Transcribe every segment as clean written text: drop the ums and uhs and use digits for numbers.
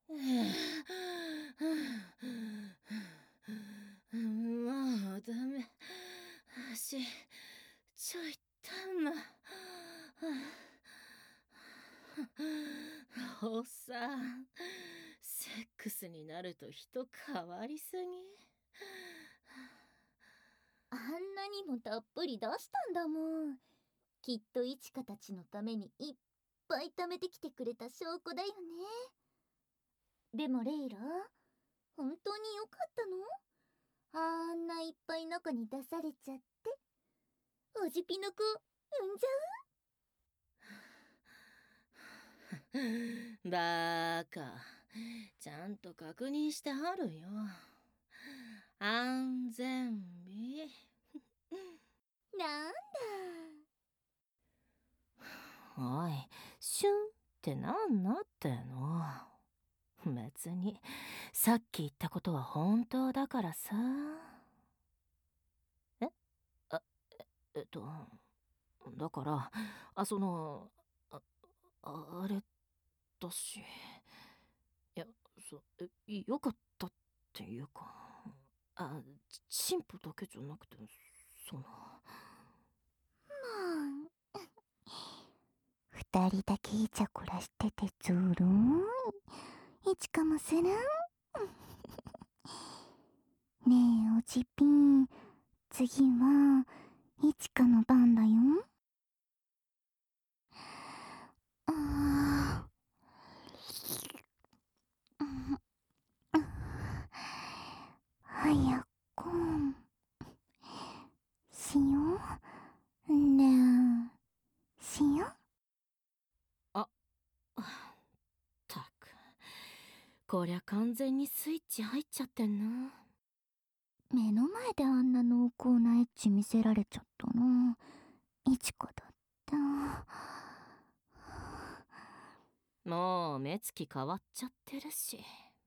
もうダメ。足、ちょい痛む。おっさん、セックスになると人変わりすぎ。 あんなにもたっぷり出したんだもん。きっといちかたちのためにいっぱい貯めてきてくれた証拠だよね。でもレイラ、本当によかったの？あんないっぱい中に出されちゃって。おじぴの子産んじゃバカ、ちゃんと確認してはるよ。安全備。 う？なんだ。 おい、シュンってなんなっての。別にさっき言ったことは本当だからさ。えあえっとだからああれだし、いや、よかったっていうか、あチンポだけじゃなくて、その二人だけイチャコラしててずるーい。いちかもするん。ねえおじぴん、次はいちかの番だよ。あー早くしようねえ、しよあったく、こりゃ完全にスイッチ入っちゃってんな。 う。目の前であんな濃厚なエッチ見せられちゃったな。いちかだった。 もう目つき変わっちゃってるし。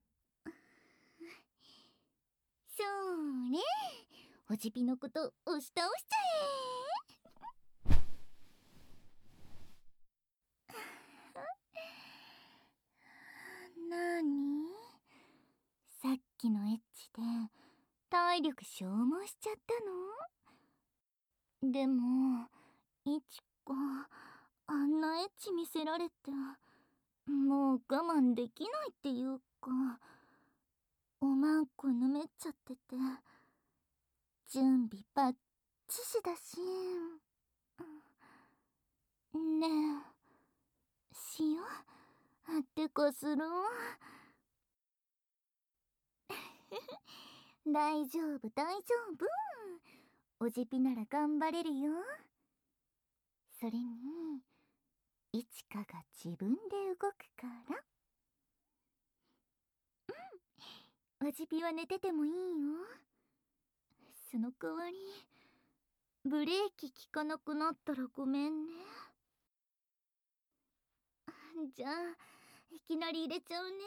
それ、おじぴのこと押し倒しちゃえ。なに？さっきのエッチで体力消耗しちゃったの？でもいちか、あんなエッチ見せられてもう我慢できないっていうか、おまんこぬめっちゃってて準備バッチシだし。ねえ、しよう。ってかする？大丈夫大丈夫。おじぴなら頑張れるよ。それにいちかが自分で動くから。おじぴは寝ててもいいよ。その代わりブレーキ効かなくなったらごめんね。じゃあいきなり入れちゃうね。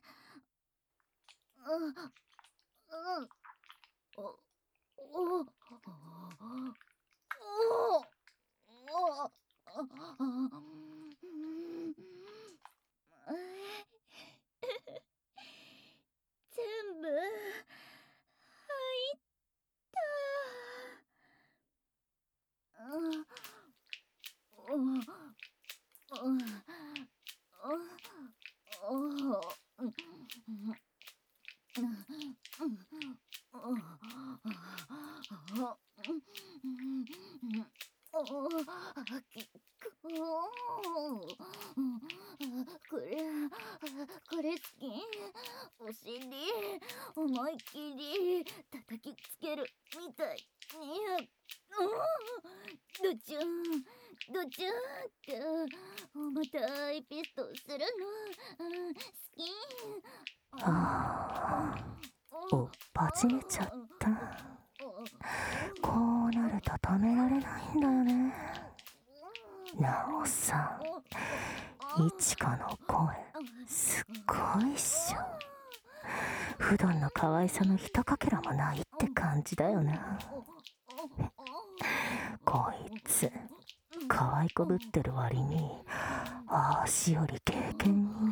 おおお全部入ったこれこれ好き。お尻思いっきり叩きつけるみたいに。ドチュンドチュンって重たいピストするの、好き。 おっぱちめちゃった。こうなると止められないんだよね。なおさん、いちかの声すっごいっしょ。普段の可愛さのひとかけらもないって感じだよな。こいつ可愛こぶってる割に足より経験に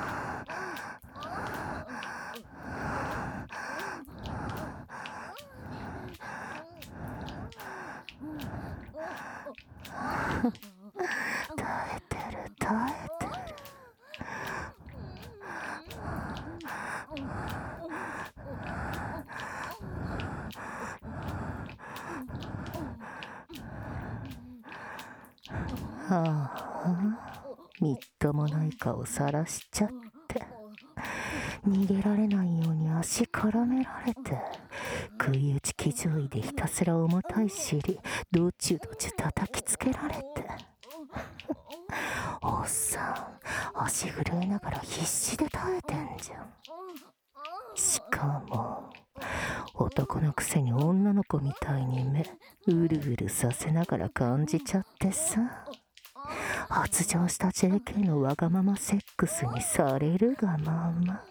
ああ、みっともない顔さらしちゃって、逃げられないように足絡められて、食い打ち騎乗位でひたすら重たい尻どちゅどちゅ叩きつけられて、おっさん足震えながら必死で耐えてんじゃん。しかも男のくせに女の子みたいに目うるうるさせながら感じちゃってさ、発情した JK のわがままセックスにされるがまま。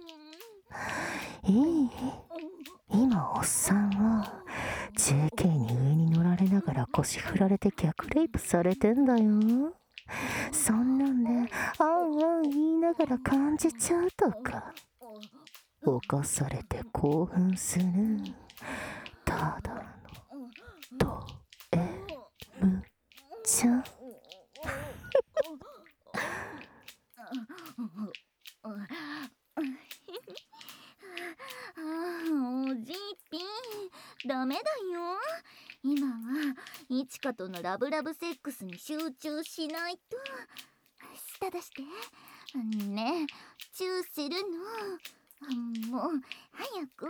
いい？今おっさんは JK に上に乗られながら腰振られて逆レイプされてんだよ。そんなんであんあん言いながら感じちゃうとか、犯されて興奮するただのド M ちゃん。 おじいぴん、ダメだよ。今はいちかとのラブラブセックスに集中しないと。舌出してねえ、チューするの。もう早く。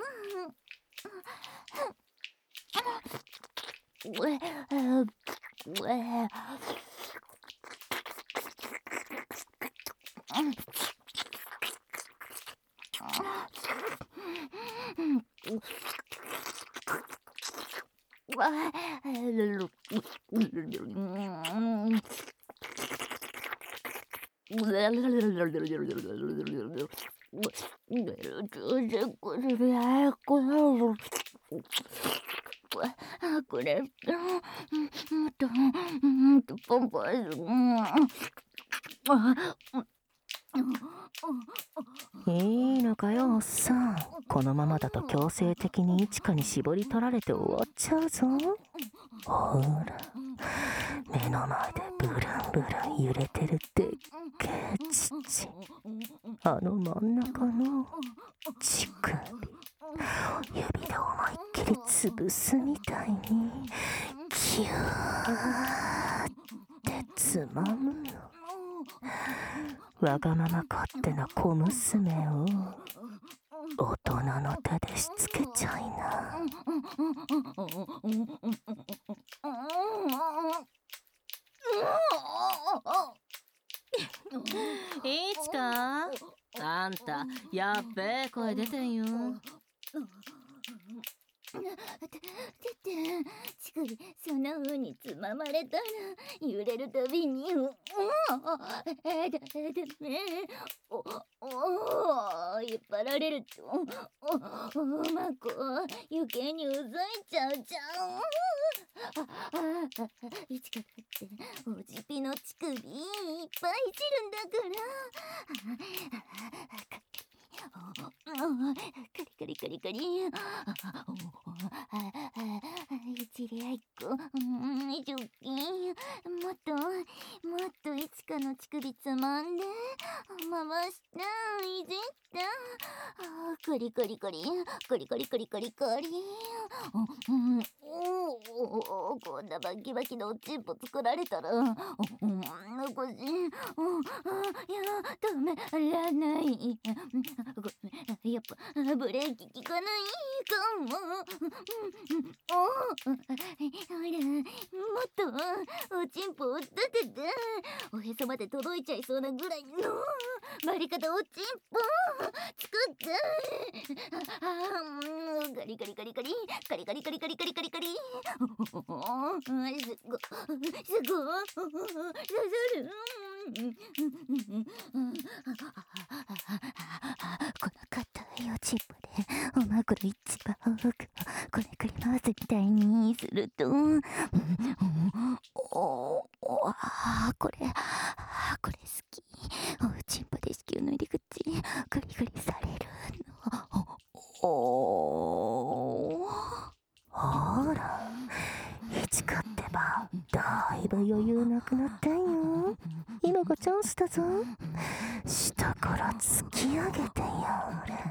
これもっとポンポン。 いいのかよおっさん、このままだと強制的にいちかに絞り取られて終わっちゃうぞ。ほら目の前でブルンブルン揺れてるでっけえ乳、あの真ん中の乳首、指で思いっきり潰すみたいにキューってつまむの。わがまま勝手な小娘を大人の手でしつけちゃいな。 いちか、あんたやっべえ声出てんよ。 乳首そんな風につままれたら揺れるたびにダメ。引っ張られるとまこ余計にうざいちゃうじゃん。いちかだっておじぴの乳首いっぱいいじるんだから。カリカリカリカリ、いちりあいっこ、ジョッキン、もっといつかの乳首つまんで回した、いじった、カリカリカリカリカリカリカリカリ、こんなバキバキのおちんぽ作られたら残し、いやダメらない。やっぱブレーキ効かないかも。ほらもっとおちんぽを立てておへそまで届いちゃいそうなぐらいの回り方おちんぽ作って、カリカリカリカリカリカリカリカリカリカリカリ、すご刺さる。この硬いおちんぽでおまぐろ一番多くこねくり回すみたいにすると、これ好き。おちんぽで子宮の入り口クリクリされるの。 ほらいちかってばだいぶ余裕なくなってんよ。今がチャンスったぞ。下から突き上げてやれ。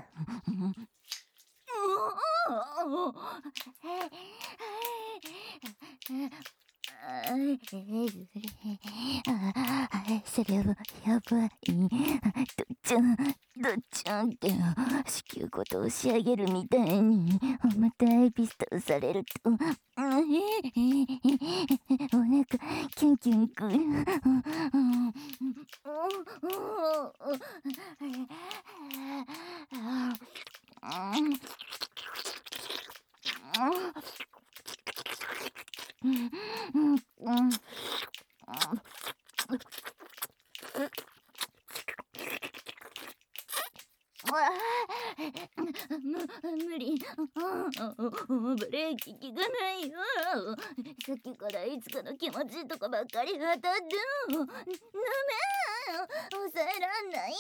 それはやばい。どっちゃんって子宮ごと押し上げるみたいに重たいピストンされるとお腹キュンキュンくる。無理。ブレーキ効かないよ。さっきからいつかの気持ちとかばっかり当たってダメ。抑えらんない。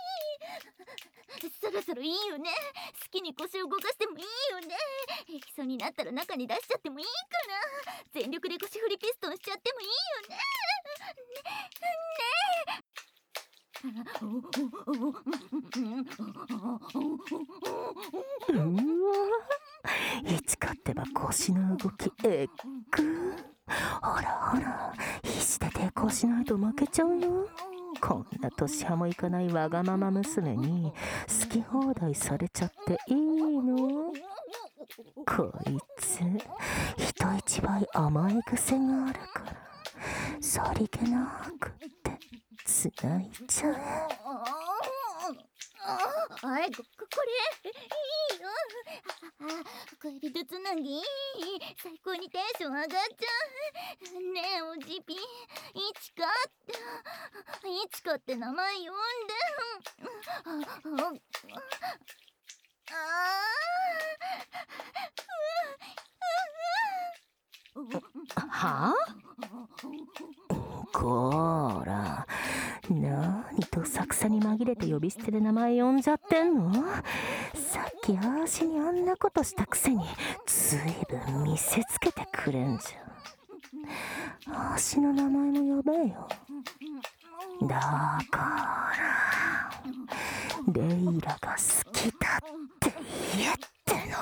そろそろいいよね。好きに腰を動かしてもいいよね。行きそうになったら中に出しちゃってもいいから。全力で腰振りピストンしちゃってもいいよね。 いつかってば腰の動きほらほら、必死で抵抗しないと負けちゃうよ。こんな年派もいかないわがまま娘に好き放題されちゃっていいの？こいつ人一倍甘い癖があるからさりげなくってつないちゃう。 これいいよ。恋人つなぎ最高にテンション上がっちゃう。ねえおじぴ、いちかって名前呼んで。 はあ？こーら、なにとさくさに紛れて呼び捨てで名前呼んじゃってんの？さっきあーしにあんなことしたくせにずいぶん見せつけてくれんじゃん。あーしの名前も呼べよ。だからレイラが好きだって言えっての。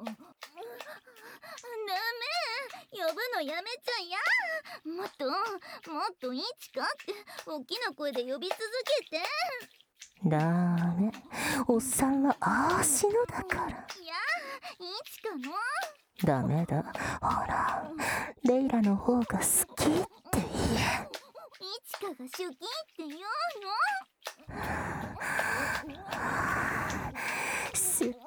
ダメ、呼ぶのやめちゃや。もっといちかって大きな声で呼び続けて。 ダメ、おっさんはあーしのだから。 いや、いちかの。 ダメだ、ほらレイラの方が好きって言え。 いちかが好きって言うの？ 好き。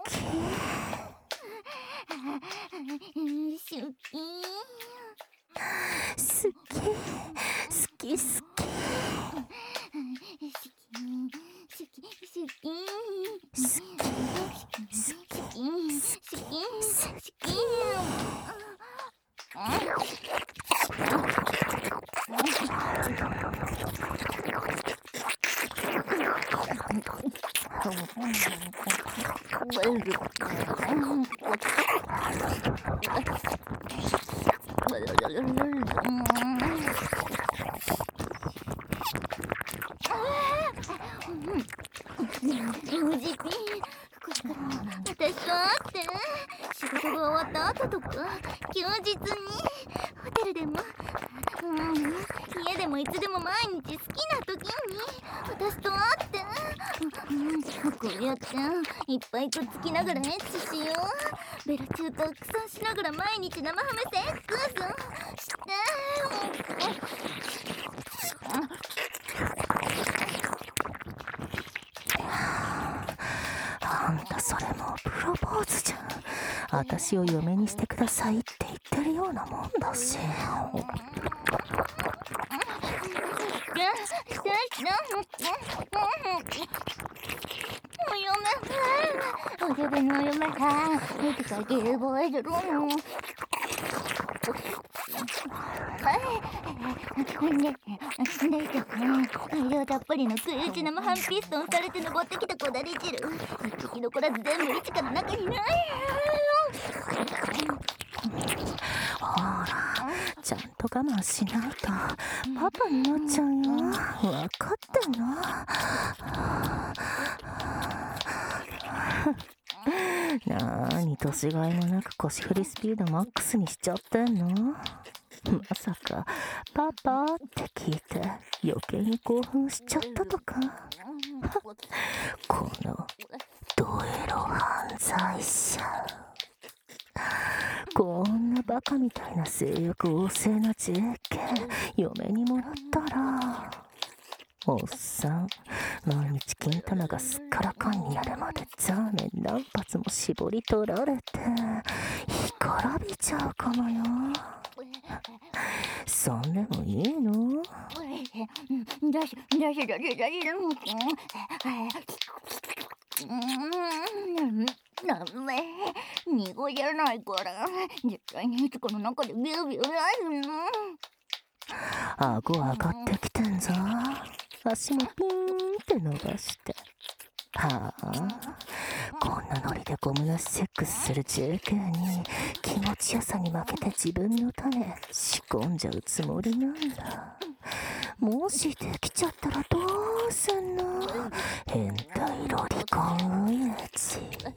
おじぴ、これから私と会って仕事が終わった後とか休日にホテルでも、家でもいつでも毎日好きな時に私と会って、こうやっていっぱいくっつきながらエッチしよう。ベラ中たくさんしながら毎日生ハメセックスして。 あんたそれもプロポーズじゃん。私を嫁にしてくださいって言ってるようなもんだし。 お嫁のお嫁さん、いつかゲーボーイでろの。量たっぷりの食い打ち生ハンピストンされて登ってきたこだり汁、一匹残らず全部イチカの中にない。 ほら、ちゃんと我慢しないとパパになっちゃうよ。わかってんの？なーに年がいもなく腰振りスピードマックスにしちゃってんの？まさかパパって聞いて余計に興奮しちゃったとか？このドエロ犯罪者、こんなバカみたいな性欲旺盛な JK 嫁にもらったら、おっさん毎日金玉がすっからかんになるまでザーメン何発も絞り取られて干からびちゃうかもよ。そんでもいいの？ ダメ、濁らないから絶対にいつかの中でビュービューなるの。 顎上がってきてんぞ。足もピーンって伸ばして。はあ、こんなノリでゴムなしセックスする JK に気持ちよさに負けて自分の種仕込んじゃうつもりなんだ。もしできちゃったらどうすんの？変態ロリコンウイルチ。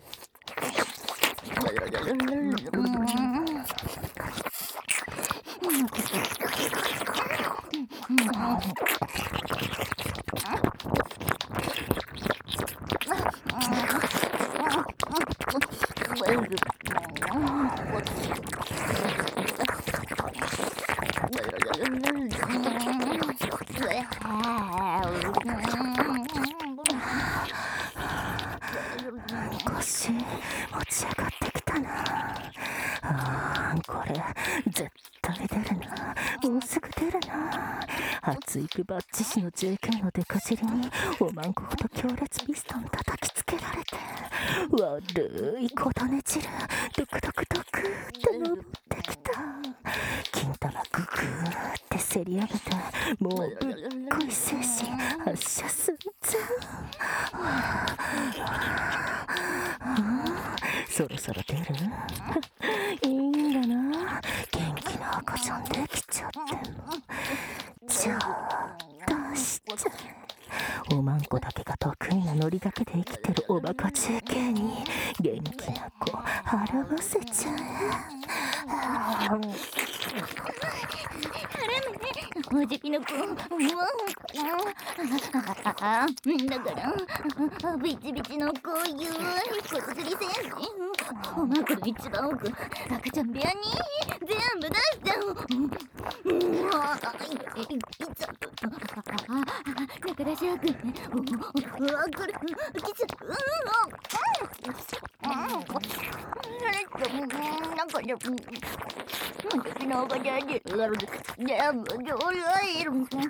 腰持ち上がってきたな。これ絶対出るな。もうすぐ出るな。発育バッチシの JK のデカ尻におまんこほど強烈ピストン叩きつけられて、悪い小種汁ドクドクドクって登ってきた。金玉ググーってせり上げて、もうぶっこい精神発射寸前。そろそろ出る？いいんだな、元気な赤ちゃんできちゃっても。じゃあ出しちゃえ。おまんこだけが得意なノリだけで生きてるおバカ JK に元気な子払わせちゃえ。 おじきの子、だからビチビチのこういうこすりせんね。おまんこの一番奥、赤ちゃん部屋に全部出しちゃう。だからシャーク、これ来ちゃう。なんかでも私の赤ちゃんに全部上来る。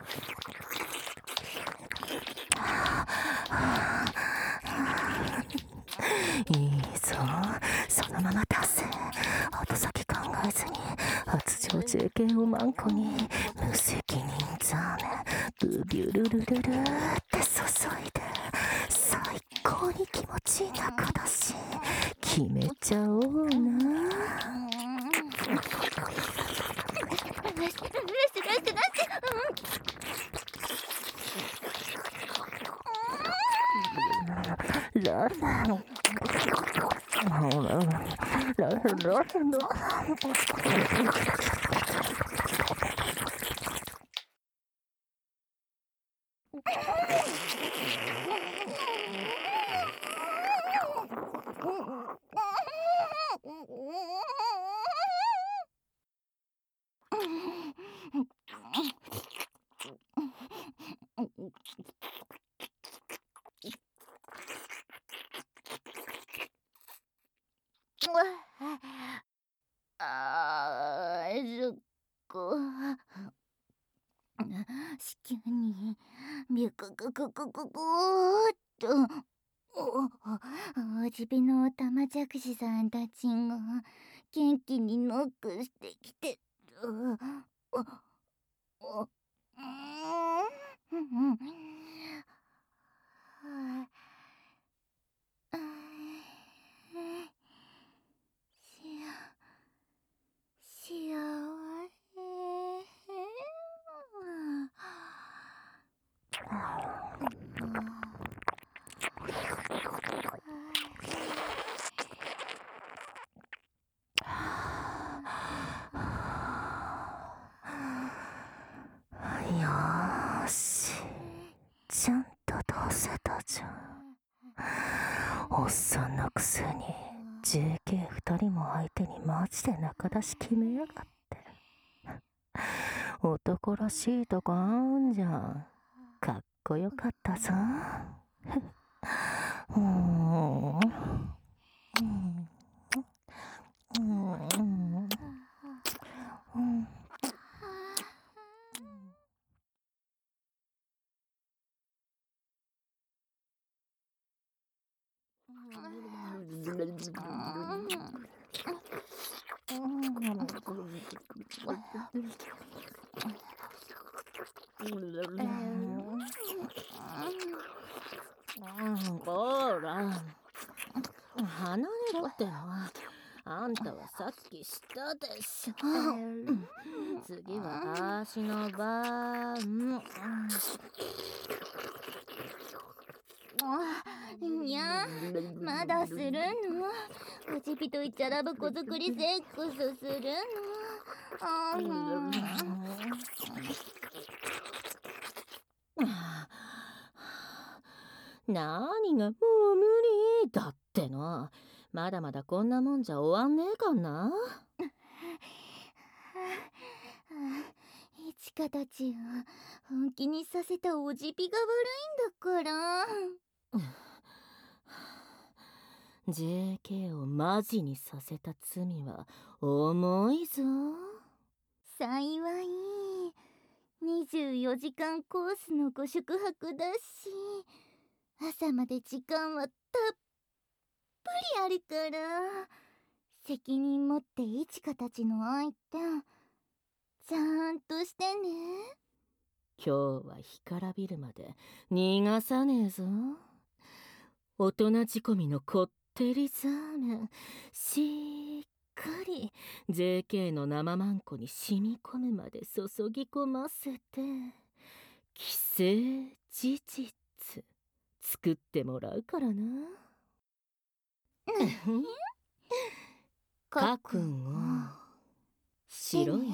いいぞ、そのまま出せ。後先考えずに発情 JK をマンコに無責任ザーメンブビュルルルルって注いで最高に気持ちいい中だし決めちゃおうな。ララそっか。子宮にビュククククククーっとおじびのおたまじゃくしさんたちが元気にノックしてきてる。 せたじゃん。おっさんのくせに JK2 人も相手にマジで仲出し決めやがって。男らしいとこあんじゃん。かっこよかったぞ。 ほら、離れろっての。あんたはさっきしたでしょ。次は足の番。 にゃ、まだするの？おじぴといっちゃラブ子作りセックスするの？ 何がもう無理だっての。まだまだこんなもんじゃ終わんねえかな。 いちかたちを本気にさせたおじぴが悪いんだから。 JK をマジにさせた罪は重いぞ。 幸い24時間コースのご宿泊だし、朝まで時間はたっぷりあるから、責任持っていちかたちの相手ちゃんとしてね。 今日は干からびるまで逃がさねえぞ。大人仕込みのこってりザーメン、しっかり JK の生マンコに染み込むまで注ぎ込ませて、既成事実作ってもらうからな。覚悟しろよ。